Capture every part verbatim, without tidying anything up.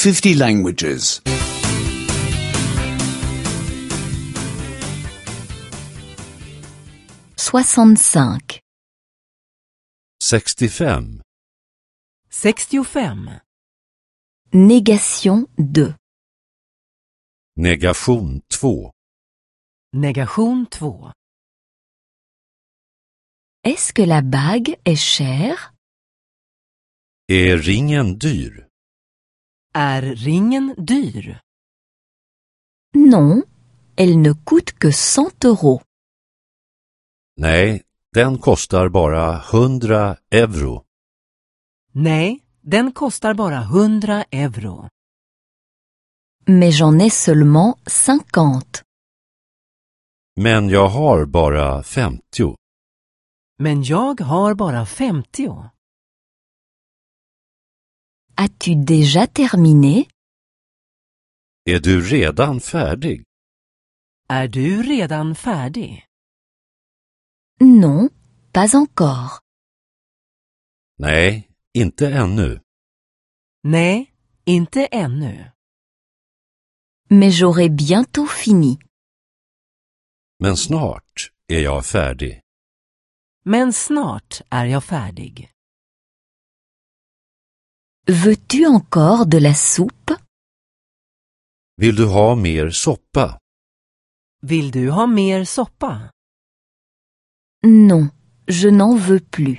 fifty languages. soixante-cinq. sextiofem. sextiofem. Négation deux. Negation två. Negation två. Est-ce que la bague est chère? Är ringen dyr? Är ringen dyr? Non, elle ne coûte que cent euros. Nej, den kostar bara hundra euro. Nej, den kostar bara hundra euro. Mais j'en ai seulement cinquante. Men jag har bara femtio. Men jag har bara femtio. As-tu déjà terminé? Är du redan färdig? Är du redan färdig? Non, pas encore. Nej, inte ännu. Nej, inte ännu. Mais j'aurai bientôt fini. Men snart är jag färdig. Men snart är jag färdig. Veux-tu encore de la soupe? Vill du ha mer soppa? Vill du ha mer soppa? Non, je n'en veux plus.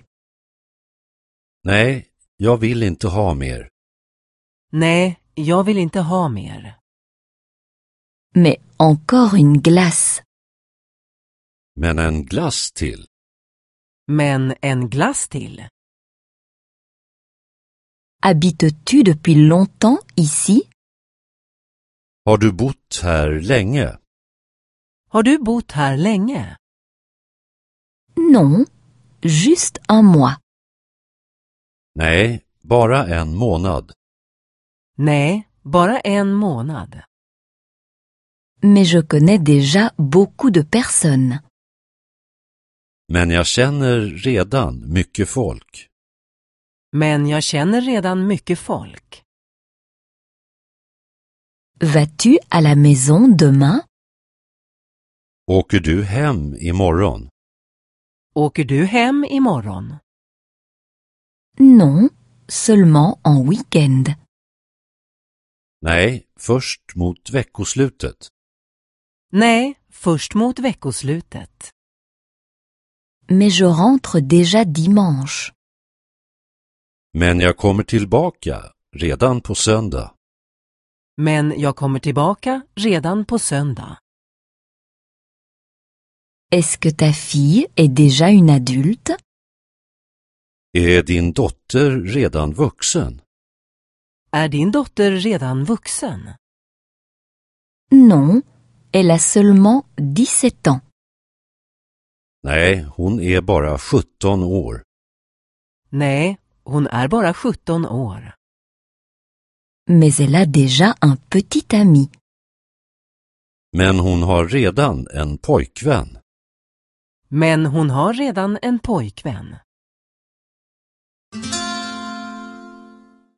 Nej, jag vill inte ha mer. Nej, jag vill inte ha mer. Mais encore une glace. Men en glass till. Men en glass till. Habites-tu depuis longtemps ici? Har du bott här länge? Har du bott här länge? Non, juste un mois. Nej, bara en månad. Nej, bara en månad. Mais je connais déjà beaucoup de personnes. Men jag känner redan mycket folk. Men jag känner redan mycket folk. Vas-tu à la maison demain? Åker du hem imorgon? Åker du hem imorgon? Non, seulement en week-end. Nej, först mot veckoslutet. Nej, först mot veckoslutet. Mais je rentre déjà dimanche. Men jag kommer tillbaka redan på söndag. Men jag kommer tillbaka redan på söndag. Est-ce que ta fille est déjà une adulte? Är din dotter redan vuxen? Är din dotter redan vuxen? Non, elle a seulement dix-sept ans. Nej, hon är bara sjutton år. Nej, hon är bara sjutton år. Mais elle a déjà un petit ami. Men hon har redan en pojkvän. Men hon har redan en pojkvän.